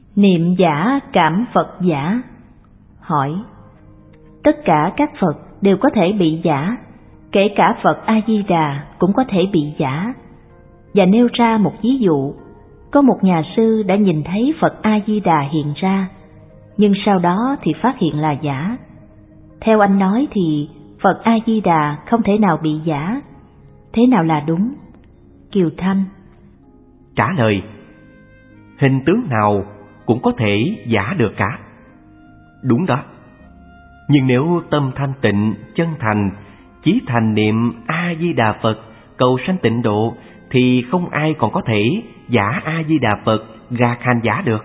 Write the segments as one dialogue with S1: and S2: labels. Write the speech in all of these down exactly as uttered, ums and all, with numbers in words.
S1: Niệm giả cảm Phật giả. Hỏi: tất cả các Phật đều có thể bị giả, kể cả Phật A-di-đà cũng có thể bị giả. Và nêu ra một ví dụ, có một nhà sư đã nhìn thấy Phật A-di-đà hiện ra, nhưng sau đó thì phát hiện là giả. Theo anh nói thì Phật A-di-đà không thể nào bị giả, thế nào là đúng? Kiều Thanh:
S2: trả lời: hình tướng nào cũng có thể giả được cả. Đúng đó. Nhưng nếu tâm thanh tịnh, chân thành, chí thành niệm A-di-đà Phật, cầu sanh tịnh độ, thì không ai còn có thể giả A-di-đà Phật, gạt hành giả được.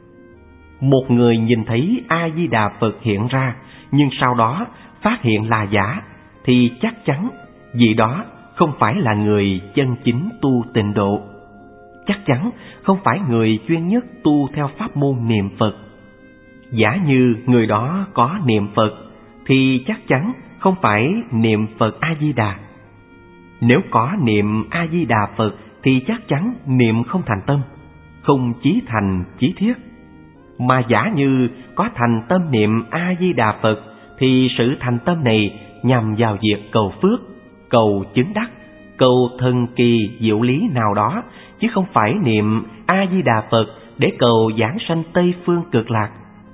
S2: Một người nhìn thấy A-di-đà Phật hiện ra, nhưng sau đó phát hiện là giả, thì chắc chắn vì đó không phải là người chân chính tu tịnh độ. Chắc chắn không phải người chuyên nhất tu theo pháp môn niệm Phật. Giả như người đó có niệm Phật, thì chắc chắn không phải niệm Phật A-di-đà. Nếu có niệm A-di-đà Phật, thì chắc chắn niệm không thành tâm, không chí thành chí thiết. Mà giả như có thành tâm niệm A-di-đà Phật, thì sự thành tâm này nhằm vào việc cầu phước, cầu chứng đắc, cầu thần kỳ diệu lý nào đó, chứ không phải niệm A-di-đà Phật để cầu giảng sanh Tây Phương Cực Lạc.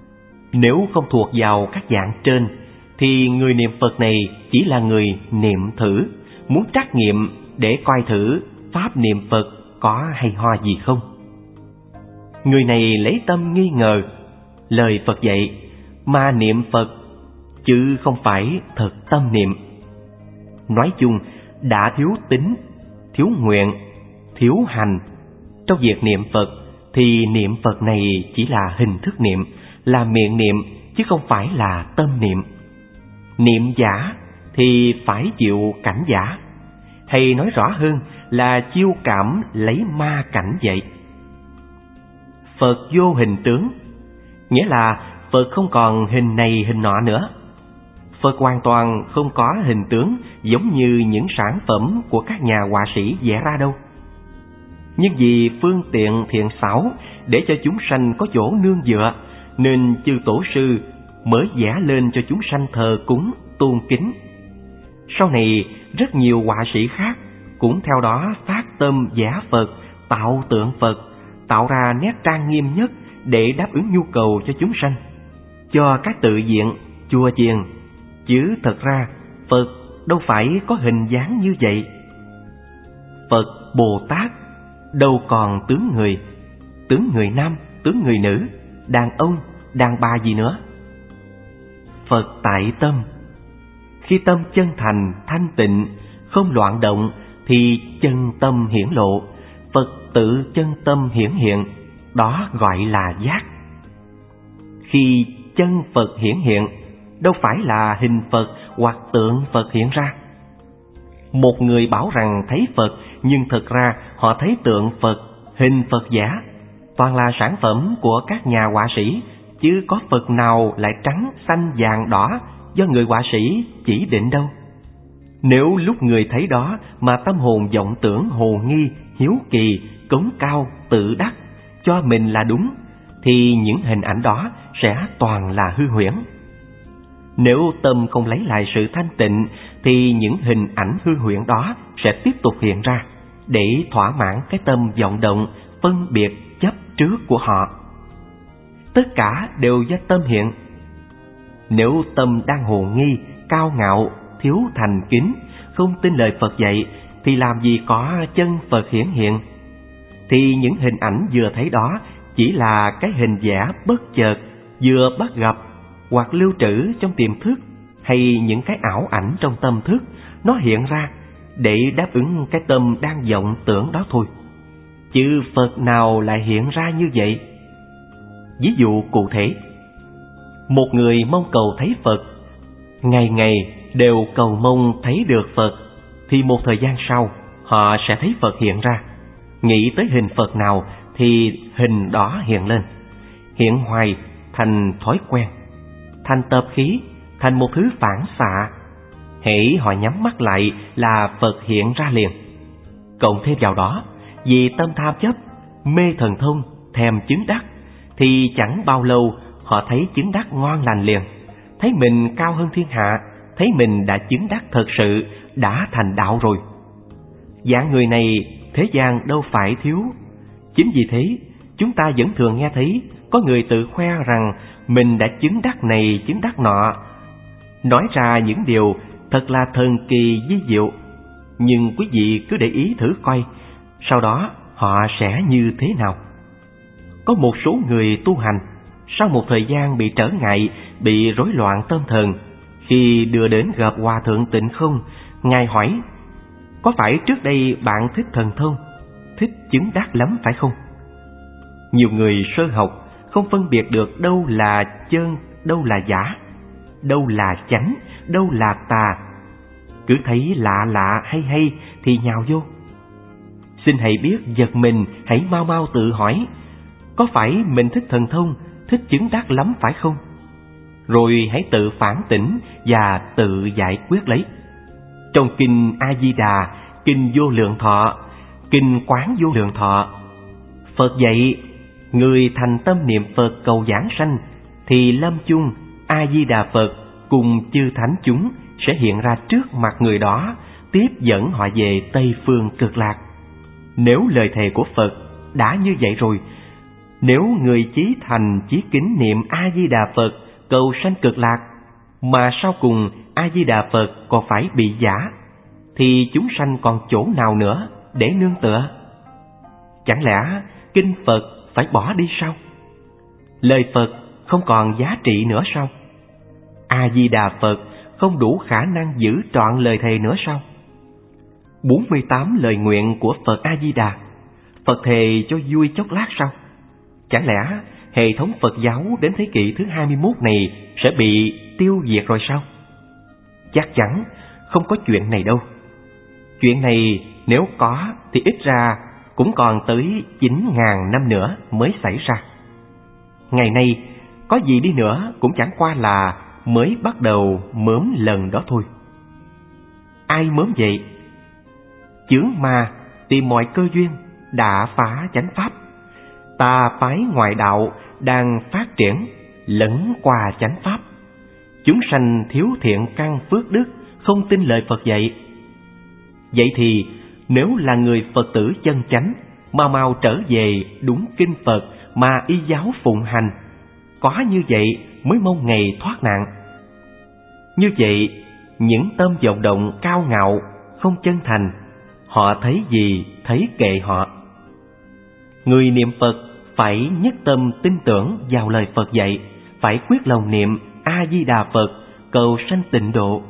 S2: Nếu không thuộc vào các dạng trên, thì người niệm Phật này chỉ là người niệm thử, muốn trắc nghiệm để coi thử pháp niệm Phật có hay ho gì không. Người này lấy tâm nghi ngờ lời Phật dạy mà niệm Phật, chứ không phải thật tâm niệm. Nói chung, đã thiếu tín, thiếu nguyện, thiếu hành trong việc niệm Phật, thì niệm Phật này chỉ là hình thức niệm, là miệng niệm, chứ không phải là tâm niệm. Niệm giả thì phải chịu cảnh giả, hay nói rõ hơn là chiêu cảm lấy ma cảnh vậy. Phật vô hình tướng, nghĩa là Phật không còn hình này hình nọ nữa. Phật hoàn toàn không có hình tướng giống như những sản phẩm của các nhà họa sĩ vẽ ra đâu. Nhưng vì phương tiện thiện xảo để cho chúng sanh có chỗ nương dựa, nên chư tổ sư mới vẽ lên cho chúng sanh thờ cúng, tôn kính. Sau này rất nhiều họa sĩ khác cũng theo đó phát tâm vẽ Phật, tạo tượng Phật, tạo ra nét trang nghiêm nhất để đáp ứng nhu cầu cho chúng sanh, cho các tự viện, chùa chiền. Chứ thật ra Phật đâu phải có hình dáng như vậy. Phật Bồ Tát đâu còn tướng người, tướng người nam, tướng người nữ, đàn ông, đàn bà gì nữa. Phật tại tâm. Khi tâm chân thành, thanh tịnh, không loạn động, thì chân tâm hiển lộ, Phật tự chân tâm hiển hiện, đó gọi là giác. Khi chân Phật hiển hiện, đâu phải là hình Phật hoặc tượng Phật hiện ra. Một người bảo rằng thấy Phật, nhưng thực ra họ thấy tượng Phật, hình Phật giả, toàn là sản phẩm của các nhà họa sĩ, chứ có Phật nào lại trắng, xanh, vàng, đỏ do người họa sĩ chỉ định đâu. Nếu lúc người thấy đó mà tâm hồn vọng tưởng hồ nghi, hiếu kỳ, cống cao, tự đắc, cho mình là đúng, thì những hình ảnh đó sẽ toàn là hư huyễn. Nếu tâm không lấy lại sự thanh tịnh, thì những hình ảnh hư huyễn đó sẽ tiếp tục hiện ra, để thỏa mãn cái tâm vọng động, phân biệt, chấp trước của họ. Tất cả đều do tâm hiện. Nếu tâm đang hồ nghi, cao ngạo, thiếu thành kính, không tin lời Phật dạy, thì làm gì có chân Phật hiển hiện. Thì những hình ảnh vừa thấy đó chỉ là cái hình vẽ bất chợt, vừa bắt gặp, hoặc lưu trữ trong tiềm thức, hay những cái ảo ảnh trong tâm thức, nó hiện ra để đáp ứng cái tâm đang vọng tưởng đó thôi. Chứ Phật nào lại hiện ra như vậy? Ví dụ cụ thể, một người mong cầu thấy Phật, ngày ngày đều cầu mong thấy được Phật, thì một thời gian sau họ sẽ thấy Phật hiện ra. Nghĩ tới hình Phật nào thì hình đó hiện lên, hiện hoài thành thói quen, thành tập khí, thành một thứ phản xạ. Hễ họ nhắm mắt lại là Phật hiện ra liền. Cộng thêm vào đó, vì tâm tham chấp, mê thần thông, thèm chứng đắc, thì chẳng bao lâu họ thấy chứng đắc ngon lành liền, thấy mình cao hơn thiên hạ, thấy mình đã chứng đắc thật sự, đã thành đạo rồi. Dạng người này thế gian đâu phải thiếu. Chính vì thế, chúng ta vẫn thường nghe thấy có người tự khoe rằng mình đã chứng đắc này chứng đắc nọ, nói ra những điều thật là thần kỳ vi diệu. Nhưng quý vị cứ để ý thử coi, sau đó họ sẽ như thế nào. Có một số người tu hành, sau một thời gian bị trở ngại, bị rối loạn tâm thần, khi đưa đến gặp Hòa Thượng Tịnh Không, Ngài hỏi: có phải trước đây bạn thích thần thông, thích chứng đắc lắm phải không? Nhiều người sơ học không phân biệt được đâu là chân, đâu là giả, đâu là chánh, đâu là tà. Cứ thấy lạ lạ hay hay thì nhào vô. Xin hãy biết giật mình, hãy mau mau tự hỏi, có phải mình thích thần thông, thích chứng đắc lắm phải không? Rồi hãy tự phản tỉnh và tự giải quyết lấy. Trong kinh A Di Đà, kinh Vô Lượng Thọ, kinh Quán Vô Lượng Thọ, Phật dạy người thành tâm niệm Phật cầu giảng sanh thì lâm chung A Di Đà Phật cùng chư thánh chúng sẽ hiện ra trước mặt người đó, tiếp dẫn họ về Tây Phương Cực Lạc. Nếu lời thề của Phật đã như vậy rồi, nếu người chí thành chí kính niệm A Di Đà Phật cầu sanh Cực Lạc, mà sau cùng A Di Đà Phật còn phải bị giả, thì chúng sanh còn chỗ nào nữa để nương tựa? Chẳng lẽ kinh Phật phải bỏ đi sao? Lời Phật không còn giá trị nữa sao? A Di Đà Phật không đủ khả năng giữ trọn lời thề nữa sao? bốn mươi tám lời nguyện của Phật A Di Đà, Phật thề cho vui chốc lát sao? Chẳng lẽ hệ thống Phật giáo đến thế kỷ thứ hai mươi mốt này sẽ bị tiêu diệt rồi sao? Chắc chắn không có chuyện này đâu. Chuyện này nếu có thì ít ra cũng còn tới chín ngàn năm nữa mới xảy ra. Ngày nay có gì đi nữa cũng chẳng qua là mới bắt đầu mớm lần đó thôi. Ai mớm vậy? Chướng ma tìm mọi cơ duyên đã phá chánh pháp, tà phái ngoại đạo đang phát triển lẫn qua chánh pháp. Chúng sanh thiếu thiện căn phước đức, không tin lời Phật dạy. Vậy thì nếu là người Phật tử chân chánh, mau mau trở về đúng kinh Phật mà y giáo phụng hành, có như vậy mới mong ngày thoát nạn. Như vậy, những tâm vọng động cao ngạo, không chân thành, họ thấy gì thấy kệ họ. Người niệm Phật phải nhất tâm tin tưởng vào lời Phật dạy, phải quyết lòng niệm A Di Đà Phật cầu sanh tịnh độ.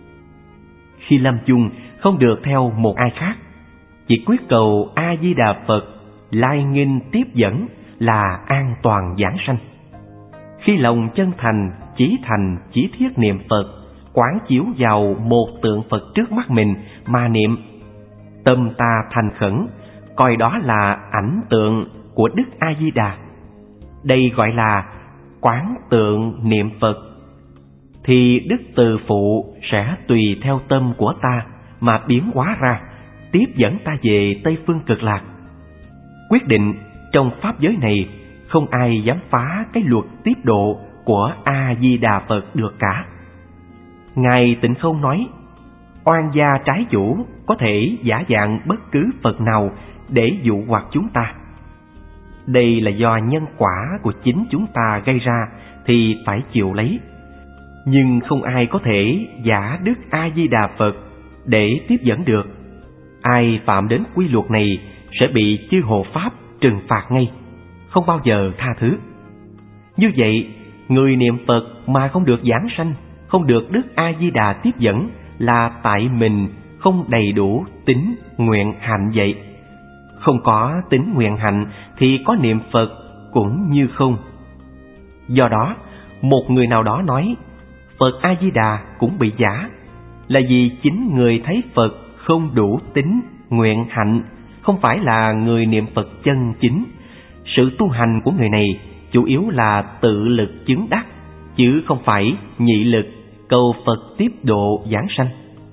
S2: Khi lâm chung không được theo một ai khác, chỉ quyết cầu A Di Đà Phật lai nghinh tiếp dẫn là an toàn giảng sanh. Khi lòng chân thành, chí thành, chí thiết niệm Phật, quán chiếu vào một tượng Phật trước mắt mình mà niệm, tâm ta thành khẩn, coi đó là ảnh tượng của Đức A Di Đà. Đây gọi là quán tượng niệm Phật. Thì Đức Từ Phụ sẽ tùy theo tâm của ta mà biến hóa ra, tiếp dẫn ta về Tây Phương Cực Lạc. Quyết định trong pháp giới này không ai dám phá cái luật tiếp độ của A Di Đà Phật được cả. Ngài Tịnh Không nói, oan gia trái chủ có thể giả dạng bất cứ Phật nào để dụ hoặc chúng ta. Đây là do nhân quả của chính chúng ta gây ra thì phải chịu lấy. Nhưng không ai có thể giả Đức A Di Đà Phật để tiếp dẫn được. Ai phạm đến quy luật này sẽ bị chư hộ pháp trừng phạt ngay, không bao giờ tha thứ. Như vậy, người niệm Phật mà không được giảng sanh, không được Đức A Di Đà tiếp dẫn là tại mình không đầy đủ tín nguyện hạnh vậy. Không có tín nguyện hạnh thì có niệm Phật cũng như không. Do đó, một người nào đó nói Phật A Di Đà cũng bị giả, là vì chính người thấy Phật không đủ tín nguyện hạnh, không phải là người niệm Phật chân chính. Sự tu hành của người này chủ yếu là tự lực chứng đắc, chứ không phải nhị lực cầu Phật tiếp độ giảng sanh.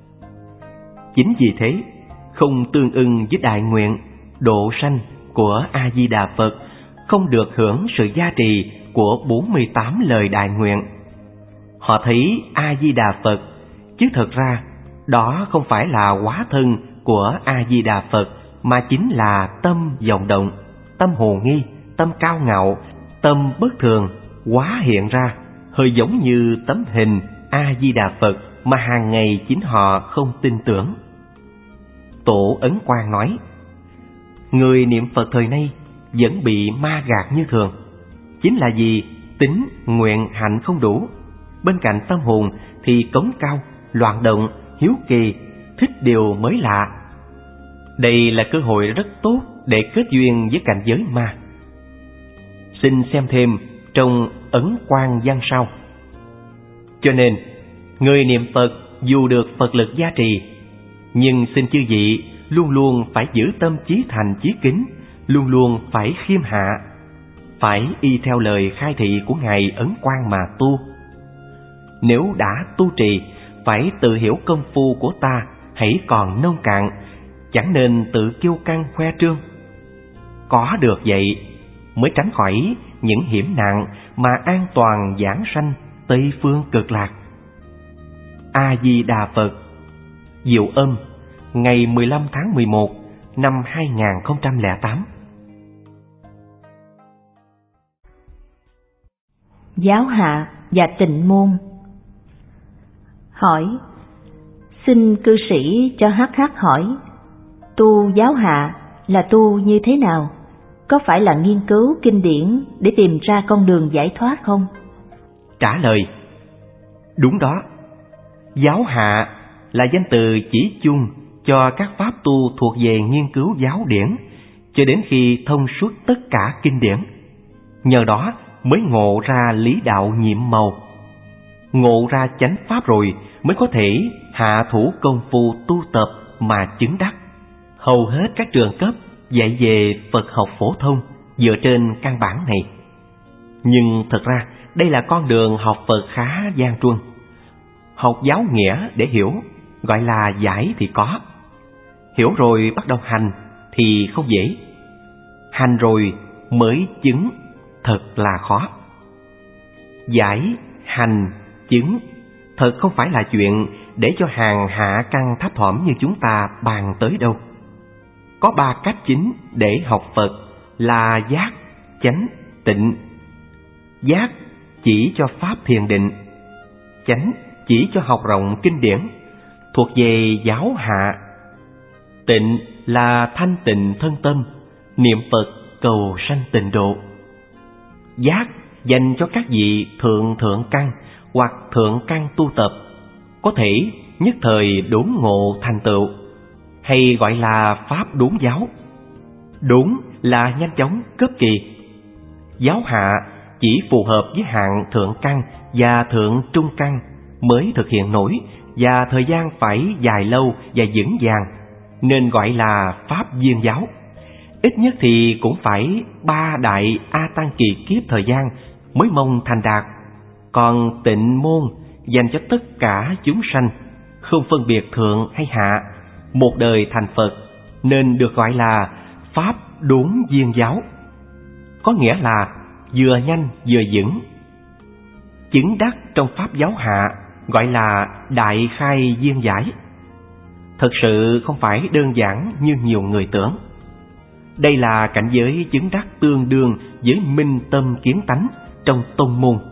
S2: Chính vì thế, không tương ưng với đại nguyện độ sanh của A Di Đà Phật, không được hưởng sự gia trì của bốn mươi tám lời đại nguyện. Họ thấy A-di-đà Phật, chứ thật ra đó không phải là hóa thân của A-di-đà Phật, mà chính là tâm vọng động, tâm hồ nghi, tâm cao ngạo, tâm bất thường hóa hiện ra, hơi giống như tấm hình A-di-đà Phật mà hàng ngày chính họ không tin tưởng. Tổ Ấn Quang nói, người niệm Phật thời nay vẫn bị ma gạt như thường, chính là vì tính nguyện hạnh không đủ. Bên cạnh tâm hồn thì cống cao, loạn động, hiếu kỳ, thích điều mới lạ. Đây là cơ hội rất tốt để kết duyên với cảnh giới ma. Xin xem thêm trong Ấn Quang văn sau. Cho nên, người niệm Phật dù được Phật lực gia trì, nhưng xin chư vị luôn luôn phải giữ tâm chí thành chí kính, luôn luôn phải khiêm hạ, phải y theo lời khai thị của Ngài Ấn Quang mà tu. Nếu đã tu trì, phải tự hiểu công phu của ta hãy còn nông cạn, chẳng nên tự kiêu căng khoe trương. Có được vậy mới tránh khỏi những hiểm nạn mà an toàn giảng sanh Tây phương cực lạc. A-di-đà Phật. Diệu Âm, ngày mười lăm tháng mười một năm hai nghìn không trăm lẻ tám.
S1: Giáo hạ và tịnh môn. Hỏi: xin cư sĩ cho hắc hắc hỏi, tu giáo hạ là tu như thế nào? Có phải là nghiên cứu kinh điển để tìm ra con đường giải thoát không?
S2: Trả lời: đúng đó. Giáo hạ là danh từ chỉ chung cho các pháp tu thuộc về nghiên cứu giáo điển, cho đến khi thông suốt tất cả kinh điển. Nhờ đó mới ngộ ra lý đạo nhiệm màu. Ngộ ra chánh pháp rồi mới có thể hạ thủ công phu tu tập mà chứng đắc. Hầu hết các trường cấp dạy về Phật học phổ thông dựa trên căn bản này. Nhưng thật ra đây là con đường học Phật khá gian truân. Học giáo nghĩa để hiểu, gọi là giải thì có. Hiểu rồi bắt đầu hành thì không dễ. Hành rồi mới chứng thật là khó. Giải, hành, chứng thật không phải là chuyện để cho hàng hạ căn thấp thỏm như chúng ta bàn tới đâu. Có ba cách chính để học Phật là giác, chánh, tịnh. Giác chỉ cho pháp thiền định, chánh chỉ cho học rộng kinh điển, thuộc về giáo hạ. Tịnh là thanh tịnh thân tâm, niệm Phật cầu sanh tịnh độ. Giác dành cho các vị thượng thượng căn hoặc thượng căn tu tập, có thể nhất thời đốn ngộ thành tựu, hay gọi là pháp đốn giáo. Đốn là nhanh chóng cấp kỳ. Giáo hạ chỉ phù hợp với hạng thượng căn và thượng trung căn mới thực hiện nổi, và thời gian phải dài lâu và vững vàng, nên gọi là pháp viên giáo. Ít nhất thì cũng phải ba đại A Tăng kỳ kiếp thời gian mới mong thành đạt. Còn tịnh môn dành cho tất cả chúng sanh, không phân biệt thượng hay hạ, một đời thành Phật, nên được gọi là pháp đốn viên giáo. Có nghĩa là vừa nhanh vừa vững. Chứng đắc trong pháp giáo hạ gọi là đại khai viên giải. Thật sự không phải đơn giản như nhiều người tưởng. Đây là cảnh giới chứng đắc tương đương với minh tâm kiến tánh trong tông môn,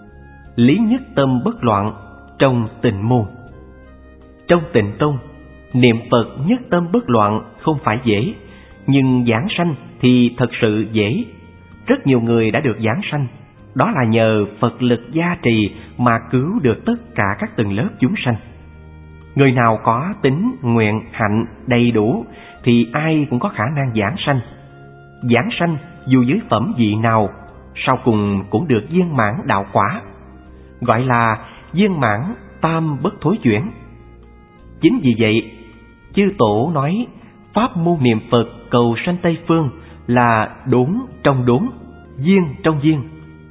S2: lý nhất tâm bất loạn trong tịnh môn. Trong tịnh tông, niệm Phật nhất tâm bất loạn không phải dễ, nhưng giảng sanh thì thật sự dễ. Rất nhiều người đã được giảng sanh, đó là nhờ Phật lực gia trì mà cứu được tất cả các tầng lớp chúng sanh. Người nào có tính nguyện hạnh đầy đủ thì ai cũng có khả năng giảng sanh. Giảng sanh dù dưới phẩm vị nào, sau cùng cũng được viên mãn đạo quả, gọi là viên mãn tam bất thối chuyển. Chính vì vậy, chư tổ nói pháp môn niệm Phật cầu sanh Tây Phương là đốn trong đốn, viên trong viên.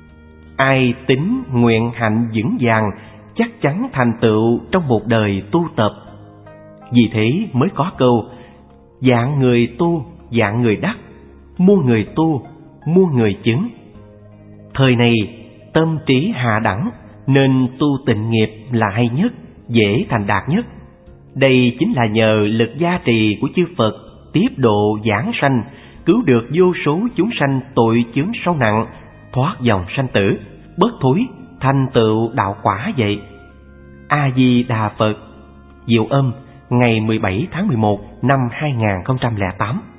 S2: Ai tính nguyện hạnh vững vàng chắc chắn thành tựu trong một đời tu tập. Vì thế mới có câu: dạng người tu, dạng người đắc, muôn người tu, muôn người chứng. Thời này tâm trí hạ đẳng, nên tu tịnh nghiệp là hay nhất, dễ thành đạt nhất. Đây chính là nhờ lực gia trì của chư Phật tiếp độ giảng sanh, cứu được vô số chúng sanh tội chướng sâu nặng, thoát dòng sanh tử, bất thối, thành tựu đạo quả vậy. A Di Đà Phật. Diệu Âm, ngày mười bảy tháng mười một năm hai nghìn không trăm lẻ tám.